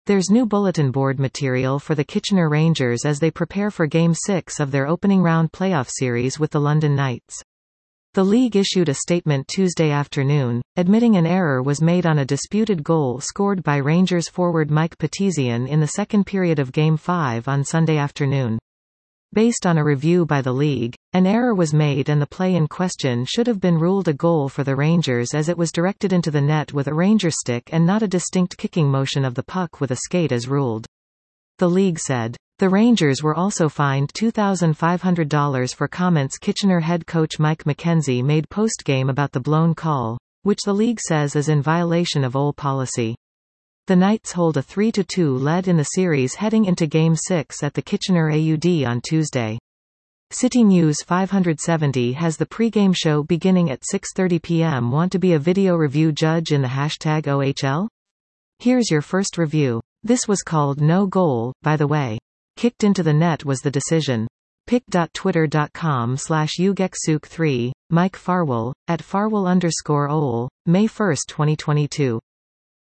There's new bulletin board material for the Kitchener Rangers as they prepare for Game 6 of their opening round playoff series with the London Knights. The league issued a statement Tuesday afternoon, admitting an error was made on a disputed goal scored by Rangers forward Mike Petizian in the second period of Game 5 on Sunday afternoon. Based on a review by the league, an error was made and the play in question should have been ruled a goal for the Rangers as it was directed into the net with a Ranger stick and not a distinct kicking motion of the puck with a skate as ruled. The league said. The Rangers were also fined $2,500 for comments Kitchener head coach Mike McKenzie made post-game about the blown call, which the league says is in violation of OL policy. The Knights hold a 3-2 lead in the series heading into Game 6 at the Kitchener AUD on Tuesday. City News 570 has the pre-game show beginning at 6:30 p.m. Want to be a video review judge in the #OHL? Here's your first review. This was called no goal, by the way. Kicked into the net was the decision. pic.twitter.com/ugeksuk3, Mike Farwell, @Farwell_OL, May 1, 2022.